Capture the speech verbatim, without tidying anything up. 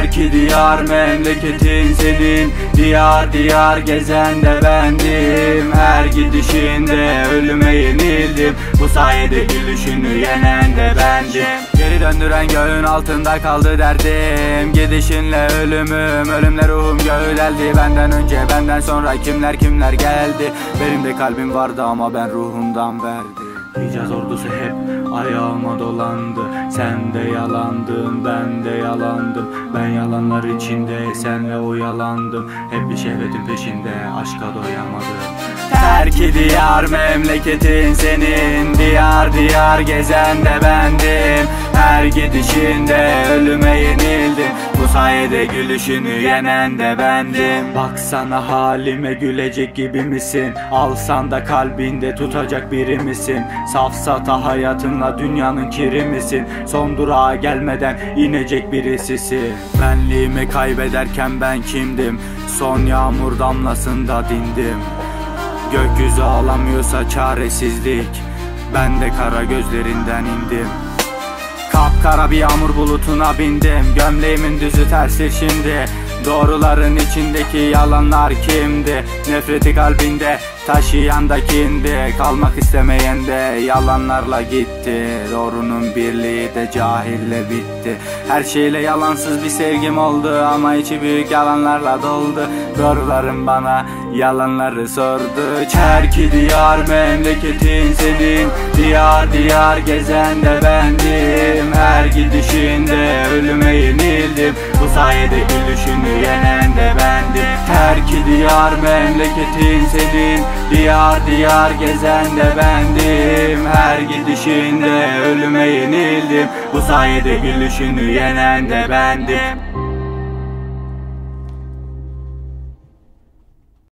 Terki diyar memleketin senin, diyar diyar gezen de bendim. Her gidişinde ölüme yenildim, bu sayede gülüşünü yenen de bendim. Geri döndüren göğün altında kaldı derdim, gidişinle ölümüm, ölümle ruhum göğü deldi. Benden önce benden sonra kimler kimler geldi, benim de kalbim vardı ama ben ruhumdan verdim. Hicaz ordusu hep ayağıma dolandı, sen de yalandın ben de yalandım. Ben yalanlar içinde senle oyalandım, hep bir şehvetin peşinde aşka doyamadım. Terki diyar memleketin senin, diyar diyar gezen de bendim. Her gidişinde ölüme yenildim, bu sayede gülüşünü yenen de bendim. Baksana halime, gülecek gibi misin? Alsan da kalbinde tutacak biri misin? Safsata hayatınla dünyanın kiri misin? Son durağa gelmeden inecek birisisin. Benliğimi kaybederken ben kimdim? Son yağmur damlasında dindim. Gökyüzü ağlamıyorsa çaresizlik, ben de kara gözlerinden indim. Kapkara bir yağmur bulutuna bindim, gömleğimin düzü tersi şimdi. Doğruların içindeki yalanlar kimdi? Nefreti kalbinde taşıyan da kimdi? Kalmak istemeyen de yalanlarla gitti. Doğrunun birliği de cahille bitti. Her şeyle yalansız bir sevgim oldu ama içi büyük yalanlarla doldu. Doğruların bana yalanları sordu. Terki diyar memleketin senin, diyar diyar gezen de bendim. Her gidişinde ölüme yenildim, bu sayede gülüşünü yenen de bendim. Terki diyar memleketin senin, diyar diyar gezen de bendim. Her gidişinde ölüme yenildim, bu sayede gülüşünü yenen de bendim.